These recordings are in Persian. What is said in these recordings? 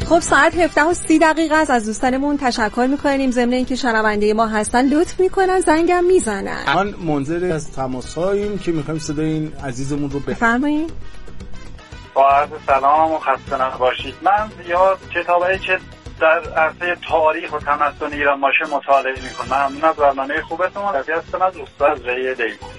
خب ساعت 17:30 است. از دوستانمون تشکر میکنیم، ضمن اینکه شنونده ما هستن لطف میکنن زنگم میزنن. من منتظر از تماس‌هاییم که میخوایم صدای این عزیزمون رو بفرمایید. با عرض سلام و خسته نباشید. من یا کتابایی که در عرصه تاریخ و تمدن ایران باشه مطالعه میکنم. ممنون از برنامه خوبتون. رفیع هستم از استاد ری دیگور.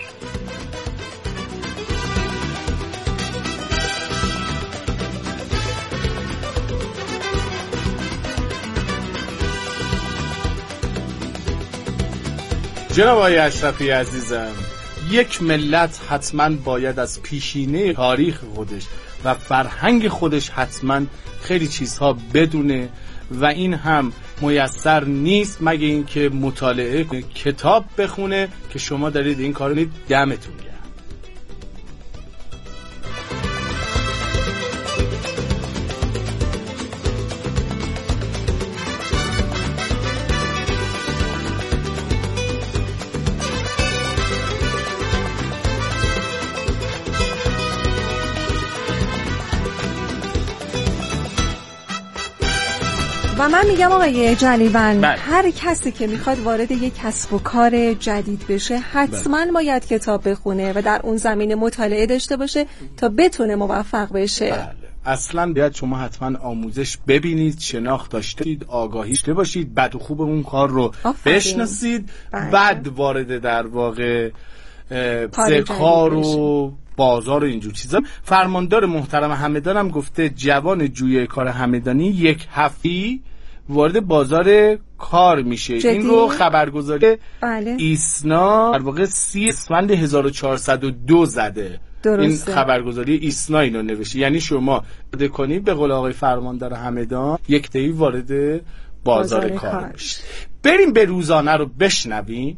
جناب آقای اشرفی عزیزم، یک ملت حتما باید از پیشینه تاریخ خودش و فرهنگ خودش حتما خیلی چیزها بدونه و این هم میسر نیست مگه اینکه مطالعه کتاب بخونه که شما دارید این کارو می‌کنید. دمتون گرم. و من میگم آقای جلیوند، هر کسی که میخواد وارد یک کسب و کار جدید بشه حتما باید کتاب بخونه و در اون زمینه مطالعه داشته باشه تا بتونه موفق بشه. بله. اصلا باید شما حتما آموزش ببینید، شناخت داشته باشید، آگاهی داشته باشید، بد و خوب اون کار رو بشناسید. بعد وارد در واقع کار و بازار و اینجور چیزا. فرماندار محترم همدانم گفته جوان جوی کار همدانی یک هفته وارد بازار کار میشه. این رو خبرگزاری ایسنا در واقع 30 اسفند 1402 زده. درسته. این خبرگزاری ایسنا اینو نوشته. یعنی شما بده کنید به قول آقای فرماندار همدان یک دی وارد بازار کار میشه. بریم به روزانه رو بشنویم.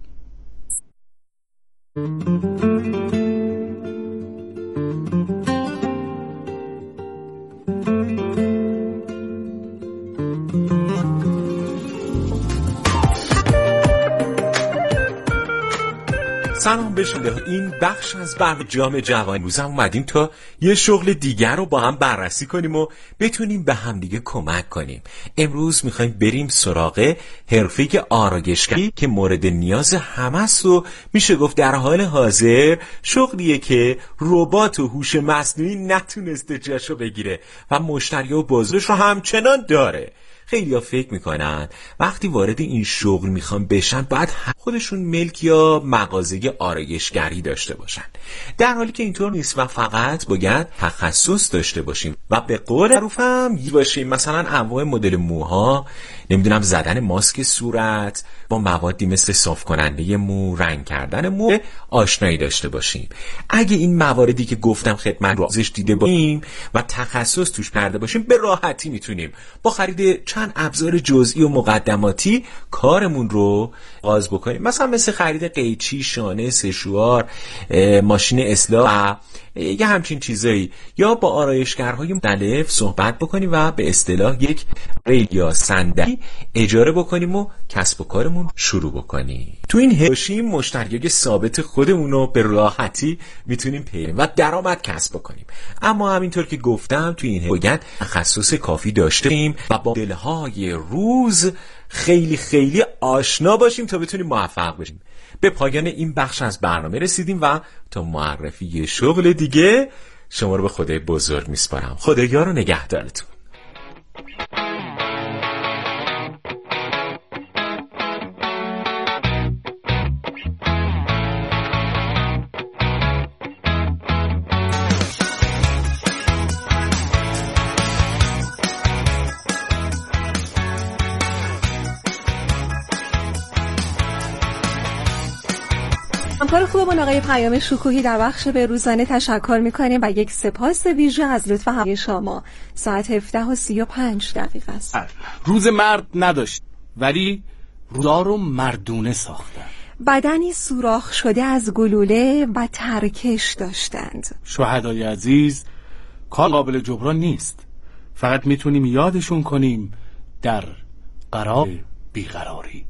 سلام بشنده. این بخش از برنامه جوان روزم اومدیم تا یه شغل دیگر رو با هم بررسی کنیم و بتونیم به هم دیگه کمک کنیم. امروز میخوایم بریم سراغ حرفه آرایشگری که مورد نیاز همه است و میشه گفت در حال حاضر شغلیه که ربات و هوش مصنوعی نتونسته جاشو بگیره و مشتری و بازارش رو همچنان داره. خیلی ها فکر میکنن وقتی وارد این شغل میخوان بشن باید خودشون ملک یا مغازه آرایشگری داشته باشن، در حالی که اینطور نیست و فقط باید تخصص داشته باشیم و به قول معروفم باشیم. مثلا انواع مدل موها، نمیدونم زدن ماسک صورت با موادی مثل صاف کننده مو، رنگ کردن مو آشنایی داشته باشیم. اگه این مواردی که گفتم خدمت رو ازش دیده باشیم و تخصص توش کرده باشیم به راحتی میتونیم با خرید چند ابزار جزئی و مقدماتی کارمون رو آغاز بکنیم. مثل خرید قیچی، شانه، سشوار، ماشین اصلاح و یه همچین چیزایی، یا با آرایشگرهای مختلف صحبت بکنیم و به اصطلاح یک ریل یا صندلی اجاره بکنیم و کسب و کارمون شروع بکنیم. تو این هاشیم مشتریای ثابت خودمون رو به راحتی میتونیم پیدا و درآمد کسب بکنیم. اما همینطور که گفتم تو این باید تخصص کافی داشته باشیم و با دلهای روز خیلی خیلی آشنا باشیم تا بتونیم موفق بشیم. به پایان این بخش از برنامه رسیدیم و تا معرفی یه شغل دیگه شما رو به خدای بزرگ میسپارم. خدایا و نگهدارتون. همکار خوبمون آقای پیام شکوهی در بخش به روزانه تشکر میکنیم و یک سپاس ویژه از لطف همه شما. ساعت 17:35 است. روز مرد نداشت ولی روزا رو مردونه ساختن. بدنی سوراخ شده از گلوله و ترکش داشتند. شهدای عزیز کار قابل جبران نیست، فقط میتونیم یادشون کنیم در قرار بیقراری.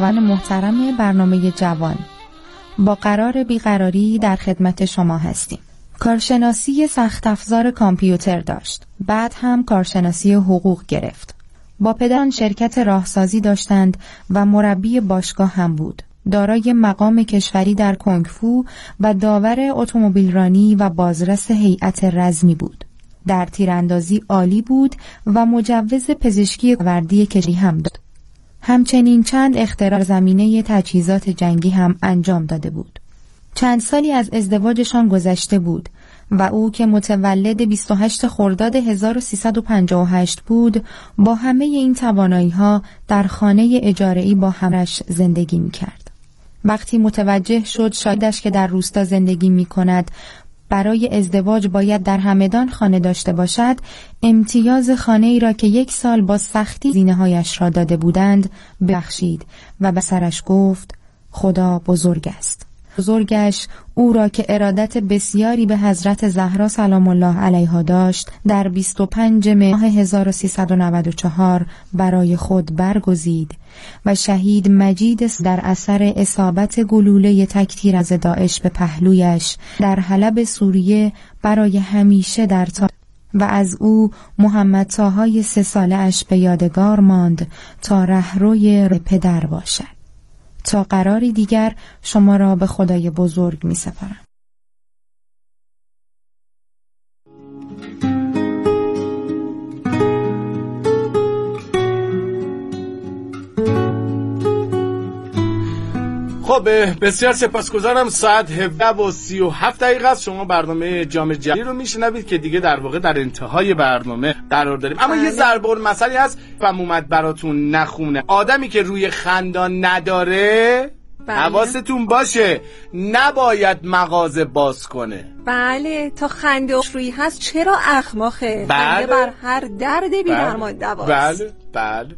شنوندگان محترم برنامه جوان، با قرار بیقراری در خدمت شما هستیم. کارشناسی سخت افزار کامپیوتر داشت، بعد هم کارشناسی حقوق گرفت. با پدران شرکت راهسازی داشتند و مربی باشگاه هم بود. دارای مقام کشوری در کنگفو و داور اتومبیلرانی و بازرس هیئت رزمی بود. در تیراندازی عالی بود و مجوز پزشکی وردی کشوری هم داشت. همچنین چند اختراع زمینه تجهیزات جنگی هم انجام داده بود. چند سالی از ازدواجشان گذشته بود و او که متولد 28 خرداد 1358 بود، با همه این توانایی‌ها در خانه اجاره‌ای با همش زندگی می‌کرد. وقتی متوجه شد شایدش که در روستا زندگی می‌کند برای ازدواج باید در همدان خانه داشته باشد، امتیاز خانه ای را که 1 سال با سختی زینه‌هایش را داده بودند بخشید و به سرش گفت خدا بزرگ است. بزرگش او را که ارادت بسیاری به حضرت زهرا سلام الله علیها داشت، در 25 ماه 1394 برای خود برگزید و شهید مجید در اثر اصابت گلوله تکتیر از داعش به پهلویش در حلب سوریه برای همیشه در و از او محمد طاهای 3 ساله اش به یادگار ماند تا رهروی پدر باشد. تا قراری دیگر شما را به خدای بزرگ می سپارم. خب بسیار سپاسگزارم. ساعت 17:37 است. شما برنامه جام جهانی رو میشنوید که دیگه در واقع در انتهای برنامه قرار داریم. اما یه ضرب المثلی هست فهم اومد براتون نخونه. آدمی که روی خندان نداره حواستون باشه نباید مغازه باز کنه. بله، تا خنده روی هست چرا اخماخه؟ خنده بر هر درد بی درمان دواست. بله بله.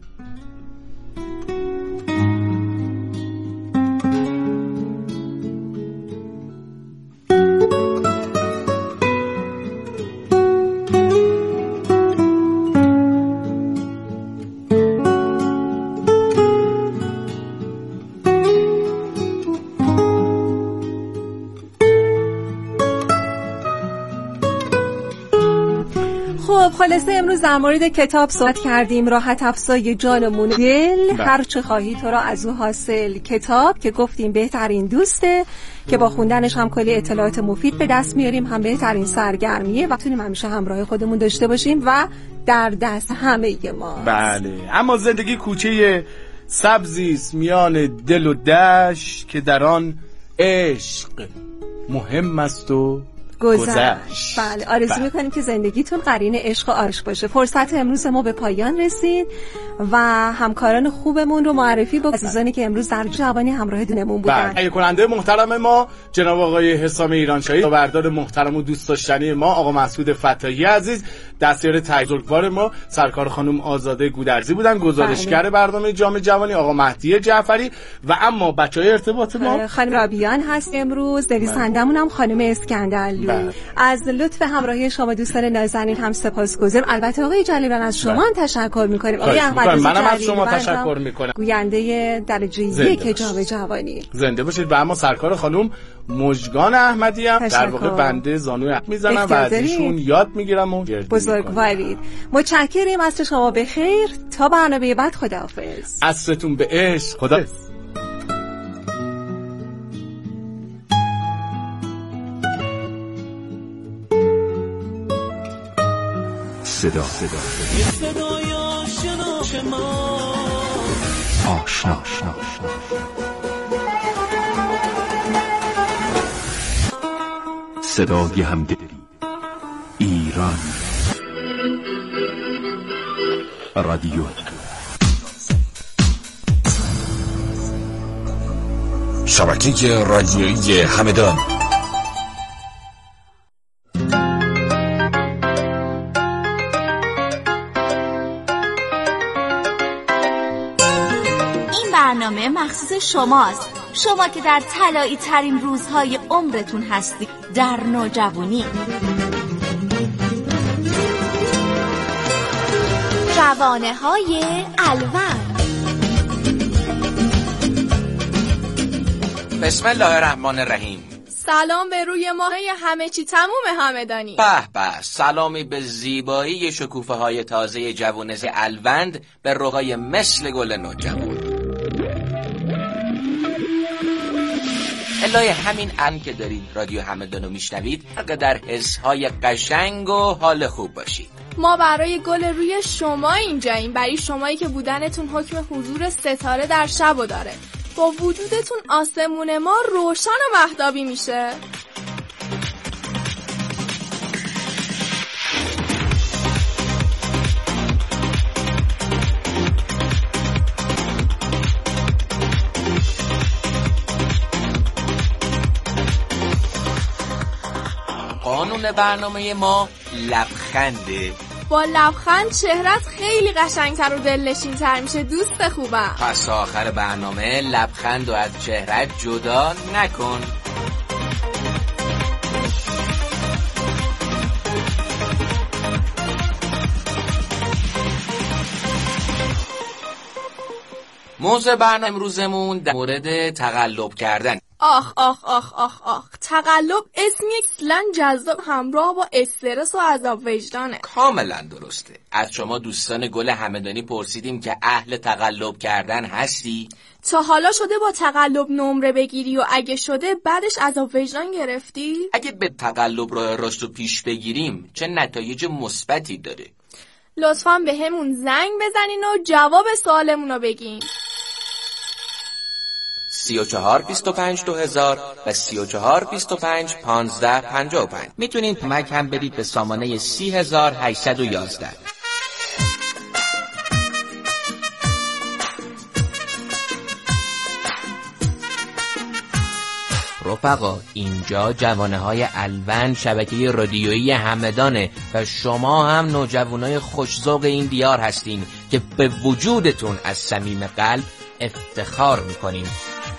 خلاصه امروز در مورد کتاب صحبت کردیم. راحت افزای جانمون دل، هر چه خواهی تو را از او حاصل. کتاب که گفتیم بهترین دوسته که با خوندنش هم کلی اطلاعات مفید به دست میاریم، هم بهترین سرگرمیه و تونیم همیشه همراه خودمون داشته باشیم و در دست همه ما. بله، اما زندگی کوچه سبزیست میان دل و دشت که در آن عشق مهم است و گذشت. بله، آرزو میکنیم که زندگیتون قرین عشق و عاشق باشه. فرصت امروز ما به پایان رسید و همکاران خوبمون رو معرفی با عزیزانی که امروز در جوانی همراه دونمون بودن. تهیه کننده محترم ما جناب آقای حسام ایرانشاهی، بردار محترم و دوست داشتنی ما آقا مسعود فتاحی عزیز، دستیار تجربه‌کار ما سرکار خانم آزاده گودرزی بودن، گزارشگر برنامه جام جوانی آقا مهدی جعفری و اما بچهای ارتباط ما خانم رابیان هست امروز، نویسندمون هم خانم اسکندرلو. از لطف همراهی شما دوستان نازنین هم سپاسگزارم. البته آقای جلیلان از شما هم تشکر می‌کنیم. آقای احمد منم از شما تشکر می‌کنم. گوینده درجه 1 جام جوانی. زنده باشید. و اما سرکار خانم مژگان احمدی هم در واقع بنده زانوی حق میزنم و از ایشون یاد میگیرم و بزرگوارید. متشکریم. عصر شما بخیر. تا برنامه بعد خداحافظ. عصرتون به عشق. خداحافظ. صدای آشنا صدای همدلی ایران رادیو شبکه رادیویی همدان. برنامه مخصوص شماست، شما که در طلایی ترین روزهای عمرتون هستید، در نوجوانی. جوانه های الور، بسم الله الرحمن الرحیم. سلام به روی ماه همه چی تموم همدانی. به به، سلامی به زیبایی شکوفه های تازه جوانز الوند به رقای مثل گل نوجوان. الهی همین ان که دارید رادیو همدانو میشنوید در حسهای قشنگ و حال خوب باشید. ما برای گل روی شما اینجاییم، برای شمایی که بودنتون حکم حضور ستاره در شبو داره. با وجودتون آسمون ما روشن و مهتابی میشه. قانون برنامه ما لبخنده. با لبخند چهرت خیلی قشنگتر و دلنشین‌تر میشه دوست خوبم. پس آخر برنامه لبخند و از چهرت جدا نکن. موضوع برنامه امروزمون در مورد تقلب کردن. آخ آخ آخ آخ آخ، تقلب اسمی اصلاً جذاب، همراه با استرس و عذاب وجدانه. کاملا درسته. از شما دوستان گل همدانی پرسیدیم که اهل تقلب کردن هستی؟ تا حالا شده با تقلب نمره بگیری و اگه شده بعدش عذاب وجدان گرفتی؟ اگه به تقلب راه راست رو پیش بگیریم چه نتایج مثبتی داره؟ لطفاً به همون زنگ بزنین و جواب سوالمون رو بگین. 34 25 2000 و 34 25 15 55. میتونین کمک هم بدید به سامانه 30811. رفقا، اینجا جوانه های الوند، شبکه رادیویی همدانه و شما هم نوجوانای خوش‌ذوق این دیار هستین که به وجودتون از صمیم قلب افتخار میکنیم.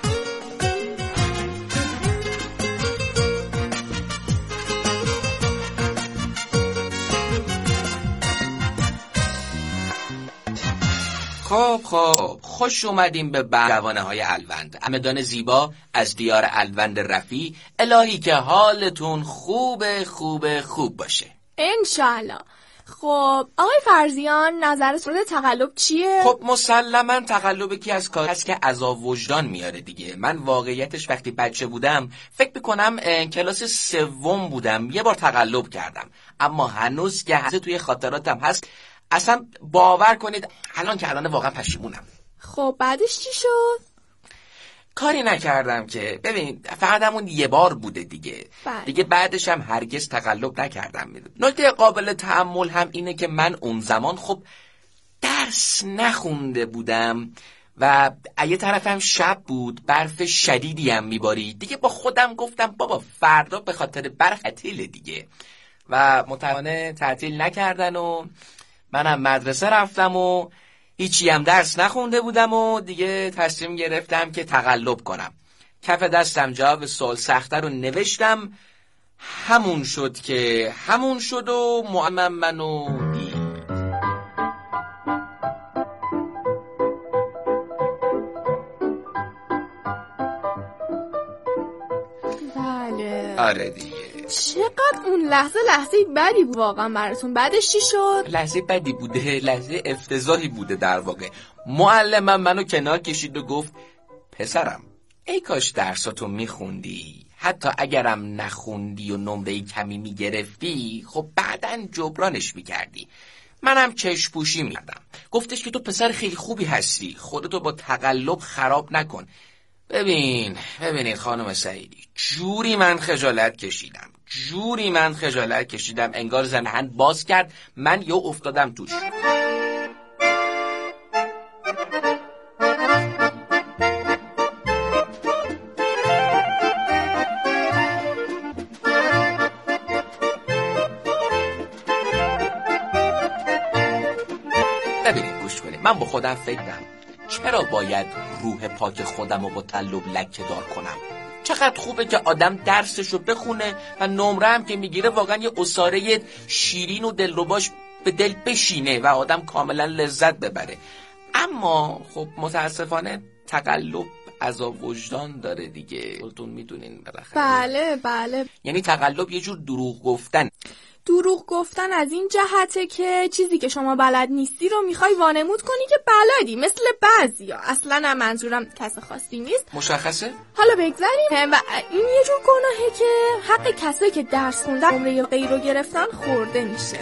خب خوش اومدیم به جوانه های الوند. همدان زیبا از دیار الوند رفی. الهی که حالتون خوب باشه انشالله. خب آقای فرزیان، نظرت مورد تقلب چیه؟ خب مسلما تقلب یکی از کار هست که عذاب وجدان میاره دیگه. من واقعیتش وقتی بچه بودم فکر میکنم کلاس 3 بودم یه بار تقلب کردم، اما هنوز که توی خاطراتم هست. اصلا باور کنید الان که الان واقعا پشیمونم. خب بعدش چی شد؟ کاری نکردم که، ببین فقط همون یه بار بوده دیگه. دیگه بعدش هم هرگز تقلب نکردم. نکته قابل تأمل هم اینه که من اون زمان خب درس نخونده بودم و یه طرفم شب بود، برف شدیدی هم میبارید دیگه. با خودم گفتم بابا فردا به خاطر برف تعطیل دیگه، و متاسفانه تعطیل نکردن و منم مدرسه رفتم و هیچی هم درس نخونده بودم و دیگه تصمیم گرفتم که تقلب کنم. کف دستم جواب سوال سخته رو نوشتم، همون شد که همون شد و معلم منو دید. بله آره دیگه. چقدر اون لحظه بدی بود واقعا براتون. بعدش چی شد؟ لحظه بدی بوده، لحظه افتضاحی بوده در واقع. معلمم منو کنار کشید و گفت پسرم ای کاش درساتو میخوندی، حتی اگرم نخوندی و نمره کمی میگرفتی خب بعدن جبرانش میکردی. منم چشم پوشی میکردم. گفتش که تو پسر خیلی خوبی هستی، خودتو با تقلب خراب نکن. ببینید خانم سعیدی، جوری من خجالت کشیدم انگار زمین باز کرد، من یه افتادم توش. ببینید گوش کنید، من با خودم فکرم چرا باید روح پاک خودم رو با تقلب لکه دار کنم؟ چقدر خوبه که آدم درسشو بخونه و نمره هم که میگیره واقعا یه عصاره شیرین و دلرباش به دل بشینه و آدم کاملا لذت ببره. اما خب متاسفانه تقلب عذاب وجدان داره دیگه، خودتون میدونین بالاخره. بله. یعنی تقلب یه جور دروغ گفتن از این جهته که چیزی که شما بلد نیستی رو میخوای وانمود کنی که بلدی، مثل بعضیا. اصلا هم منظورم کس خاصی نیست. مشخصه؟ حالا بگذاریم. و این یه جور گناهه که حق کسایی که درس خوندن نمره غیر رو گرفتن خورده میشه.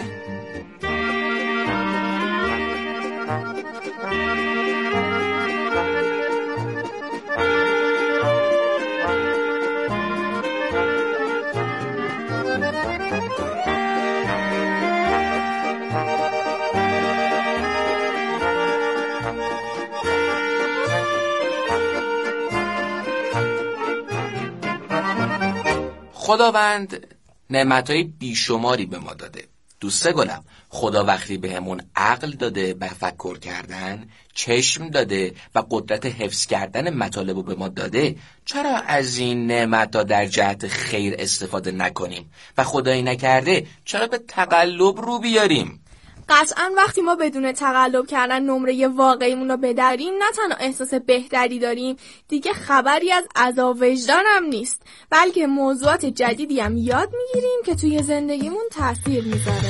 خداوند نعمتهای بیشماری به ما داده. دوسته گلم، خدا وقتی بهمون عقل داده به تفکر کردن، چشم داده و قدرت حفظ کردن مطالب رو به ما داده، چرا از این نعمت‌ها در جهت خیر استفاده نکنیم و خدایی نکرده چرا به تقلب رو بیاریم؟ قطعاً وقتی ما بدون تقلب کردن نمره واقعیمون رو بداریم، نه تنها احساس بهتری داریم، دیگه خبری از عذاب وجدان هم نیست، بلکه موضوعات جدیدی هم یاد میگیریم که توی زندگیمون تأثیر میذاره.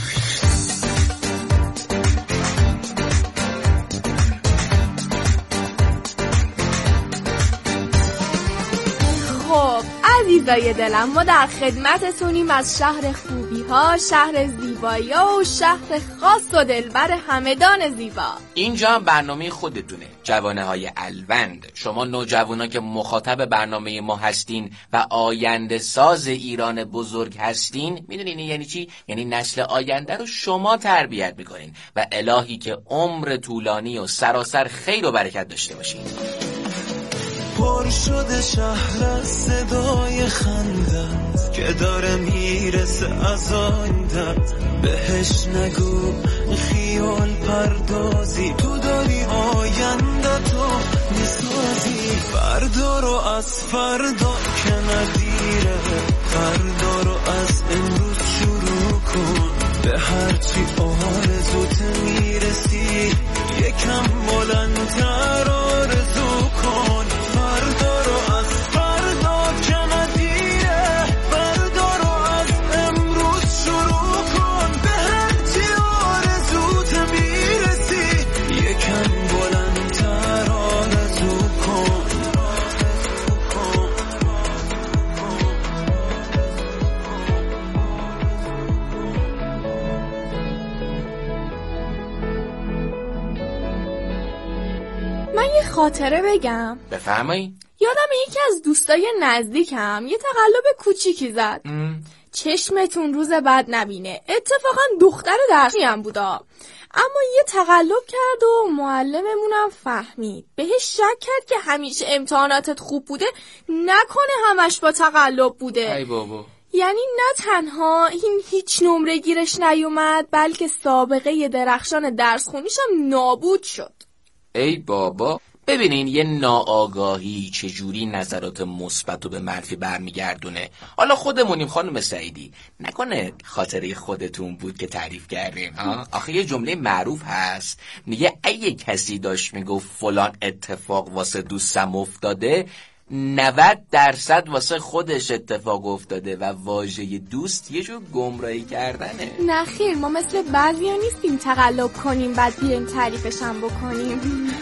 خب عزیزای دلم، ما در خدمتتونیم از شهر خوبی ها، شهر زیبایی ها و شهر خاص و دلبر همدان زیبا. اینجا هم برنامه خودتونه، جوانه های الوند. شما نوجوانا که مخاطب برنامه ما هستین و آینده ساز ایران بزرگ هستین، میدونین یعنی چی؟ یعنی نسل آینده رو شما تربیت میکنین و الهی که عمر طولانی و سراسر خیر و برکت داشته باشین. پر شده شهر از صدای خندت که داره میرسه از آینده، بهش نگو خیال پردازی، تو داری آینده تو میسازی. فردا رو از فردا که ندیره، فردا رو از امروز شروع کن، به هرچی آرزوت میرسی یکم بلندتر آرزو کن. فردا رو از فردا که ندیره، فردا رو از امروز شروع کن، به هرچی آرزوت میرسی یکم بلندتر آرزو کن. من یه خاطره بگم. بفرمایید. یادم یکی از دوستای نزدیکم یه تقلب کوچیکی زد. چشمتون روز بعد نبینه. اتفاقا دختر درسی هم بودا، اما یه تقلب کرد و معلممونم فهمید. بهش شک کرد که همیشه امتحاناتت خوب بوده، نکنه همش با تقلب بوده. ای بابا. یعنی نه تنها این هیچ نمره گیرش نیومد، بلکه سابقه درخشان درس خونیشم نابود شد. ای بابا. ببینین یه ناآگاهی چجوری نظرات مثبت رو به منفی برمیگردونه. حالا خودمونیم خانم سعیدی، نکنه خاطره خودتون بود که تعریف کردین ها؟ آخه یه جمله معروف هست میگه اگه کسی داشت میگفت فلان اتفاق واسه دوستم افتاده، 90% واسه خودش اتفاق افتاده و واژه دوست یه جور گمراهی کردنه. نخیر، ما مثل بعضیا نیستیم تقلب کنیم بعد بیایم تعریفش هم بکنیم.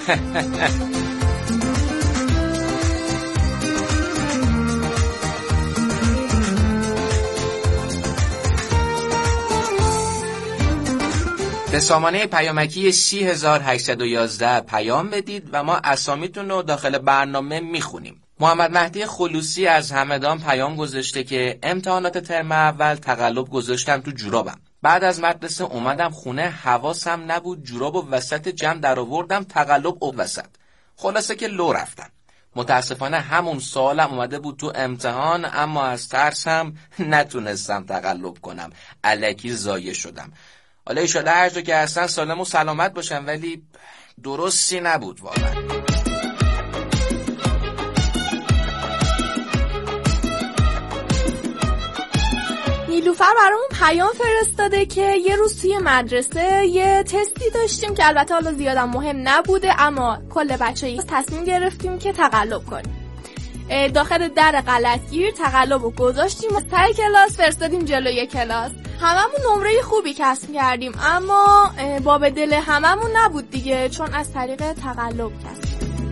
به سامانه پیامکی 30811 پیام بدید و ما اسامیتون رو داخل برنامه میخونیم. محمد مهدی خلوصی از همدان پیام گذاشته که امتحانات ترم اول تقلب گذاشتم تو جورابم. بعد از مدرسه اومدم خونه، حواسم نبود جورابو وسط جمع در آوردم، تقلب وسط. خلاصه که لو رفتم. متاسفانه همون سالم اومده بود تو امتحان، اما از ترسم نتونستم تقلب کنم. الکی ضایع شدم. حالا ایشالا هر جا که هستن سالم و سلامت باشن، ولی درستی نبود واقعا. نیلوفر برامون پیام فرستاده که یه روز توی مدرسه یه تستی داشتیم که البته حالا زیادم مهم نبوده، اما کل بچه‌ها تصمیم گرفتیم که تقلب کنیم. داخل در غلطگیر تقلب رو گذاشتیم و سر کلاس فرستادیم جلوی کلاس. هممون نمره خوبی کسب کردیم، اما باب دل هممون نبود دیگه، چون از طریق تقلب کسب.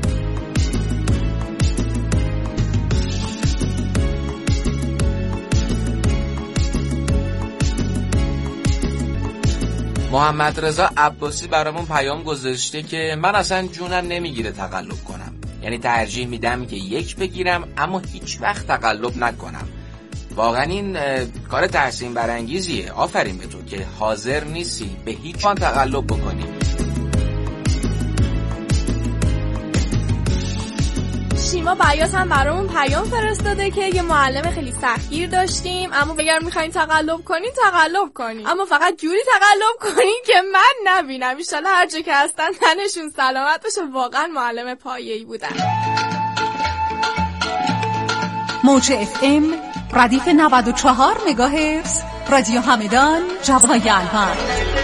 محمد رضا عباسی برامون پیام گذاشته که من اصلا جونم نمیگیره تقلب کنم، یعنی ترجیح میدم که 1 بگیرم اما هیچ وقت تقلب نکنم. واقعا این کار تحسین برانگیزیه. آفرین به تو که حاضر نیستی به هیچ وقت تقلب بکنی. شیما بیاس هم برامون پیام فرستاده که یه معلم خیلی سختگیر داشتیم، اما اگر میخواین تقلب کنین تقلب کنین، اما فقط جوری تقلب کنین که من نبینم. ان شاءالله هر جا که هستن تنشون سلامت باشه. واقعا معلم پایه‌ای بودن. موج FM ردیف 94 مگاهرتز رادیو همدان جوای الهان.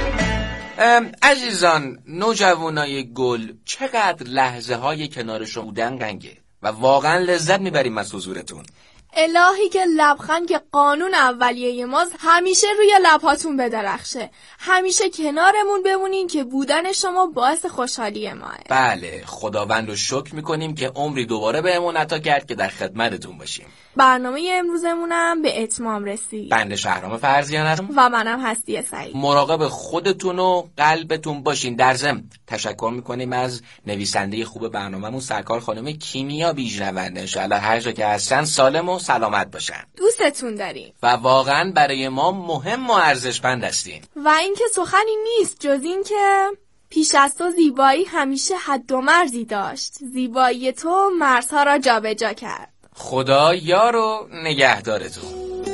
عزیزان نوجوانای گل، چقدر لحظه های کنار شما بودن قنگه و واقعا لذت میبریم از حضورتون. الهی که لبخند که قانون اولیه ماست همیشه روی لبهاتون بدرخشه. همیشه کنارمون بمونین که بودن شما باعث خوشحالی ماه. بله، خداوند رو شکر میکنیم که عمری دوباره بهمون عطا کرد که در خدمتتون باشیم. برنامه امروزمونم به اتمام رسید. بنده شهرام فرزیان هستم و منم هستی سعید. مراقب خودتون و قلبتون باشین. در ضمن تشکر میکنیم از نویسنده خوب برنامه‌مون سرکار خانم کیمیا بیژنونده. ان شاءالله هر جا که هستن سالم و سلامت باشن. دوستتون داریم و واقعا برای ما مهم و ارزشمند هستین. و اینکه سخنی نیست جز این که پیش از تو زیبایی همیشه حد و مرزی داشت، زیبایی تو مرزها را جابجا کرد. خدا یار و نگهدارتون.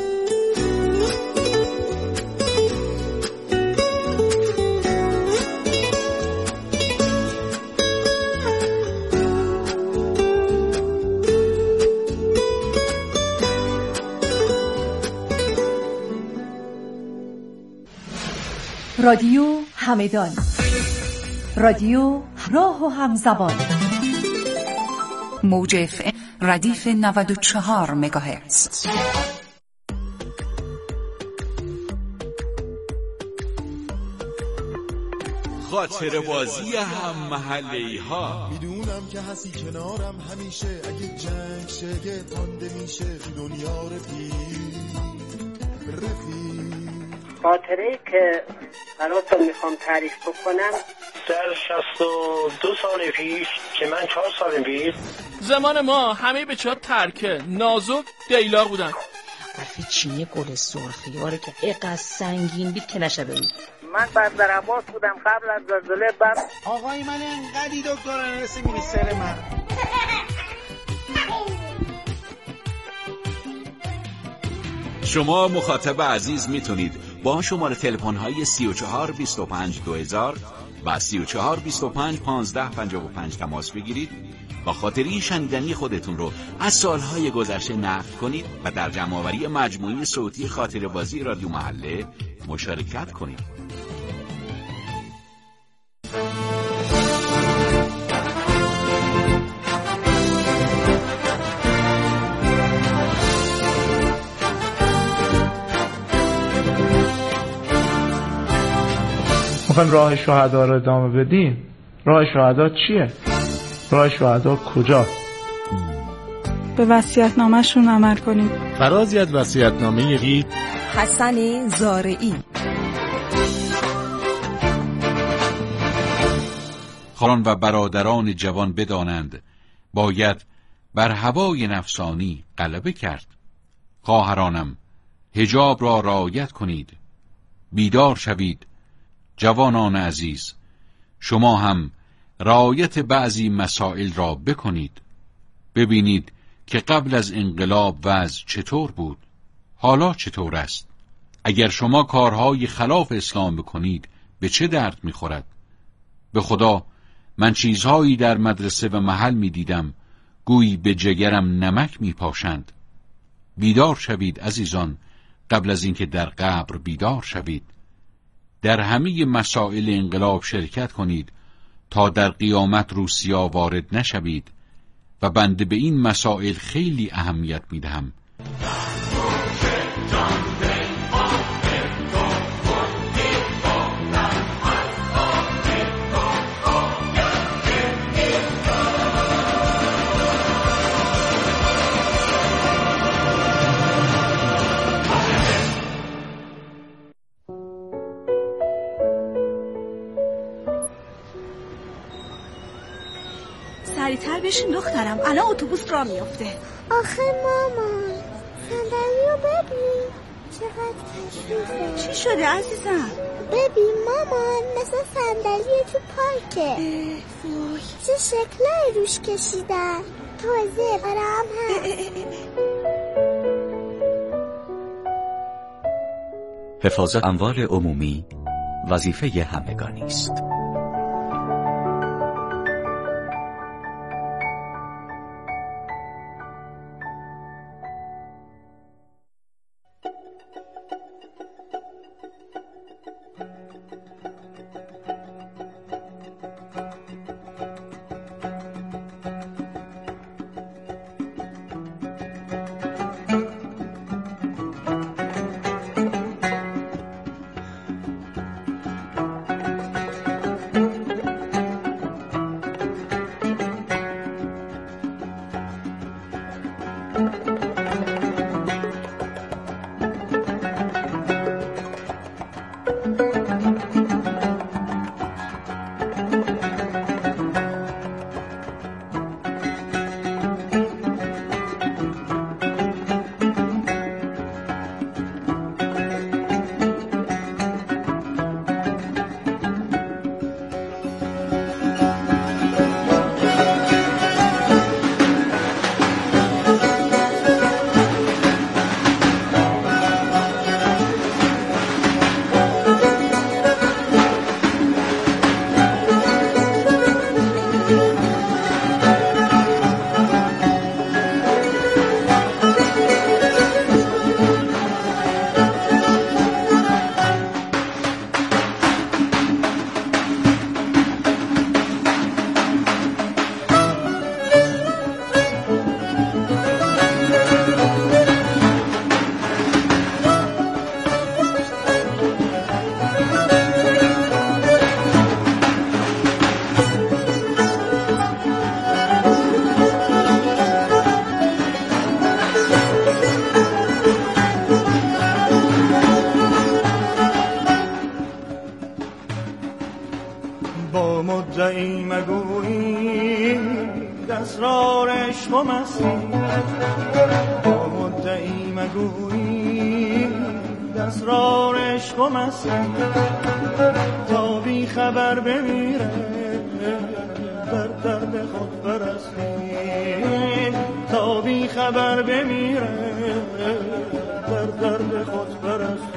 رادیو همدان، رادیو راه و همزبان. موج FM ردیف 94 مگاهرتز. خاطر بازی هم محلی ها. میدونم که هستی کنارم همیشه، اگه جنگ شه تانده میشه تو دنیا رفیق. خاطره‌ای که براتون میخوام تعریف بکنم در 62 سال پیش که من 4 سال پیش، زمان ما همه به چهار ترکه نازک دیلا بودن. برفی چینی گل سرخیاره که اقدر سنگین بید که نشه بید. من بندر عباس بودم قبل از زلزله. آقای من انقدی دکتر نرسی میری سر من. شما مخاطب عزیز میتونید با شماره تلفن‌های 34 25 2000 و 34 25 15 55 تماس بگیرید و خاطره شنیدنی خودتون رو از سالهای گذشته نقل کنید و در جمع‌آوری مجموعه صوتی خاطره بازی رادیو محله مشارکت کنید. میخوایم راه شهدا رو ادامه بدیم. راه شهدا چیه؟ راه شهدا کجا؟ به وصیت‌نامه‌شون عمل کنیم. فرازی از وصیت‌نامه حسن زارعی. خواهران و برادران جوان بدانند باید بر هوای نفسانی غلبه کرد. خواهرانم حجاب را رعایت کنید. بیدار شوید جوانان عزیز، شما هم رعایت بعضی مسائل را بکنید. ببینید که قبل از انقلاب وضع چطور بود، حالا چطور است. اگر شما کارهای خلاف اسلام بکنید به چه درد می‌خورد؟ به خدا من چیزهایی در مدرسه و محل می‌دیدم گویی به جگرم نمک می‌پاشند. بیدار شوید عزیزان قبل از اینکه در قبر بیدار شوید. در همه مسائل انقلاب شرکت کنید تا در قیامت روسیا وارد نشوید و بنده به این مسائل خیلی اهمیت میدهم. سریعتر بشین دخترم، الان اتوبوس راه میفته. آخه مامان صندلی رو ببین چقدر کشیده. چی شده عزیزم؟ ببین مامان مثل صندلی تو پارکه. چه شکلای روش کشیدن، تازه برام هم. حفاظت اموال عمومی وظیفه همگانی است. مدعی مگویی دسترار عشق و مستی، با مدعی مگویی دسترار عشق و مستی، تا بی خبر بمیره در درد خود پرستی، تا بی خبر بمیره در درد خود پرستی.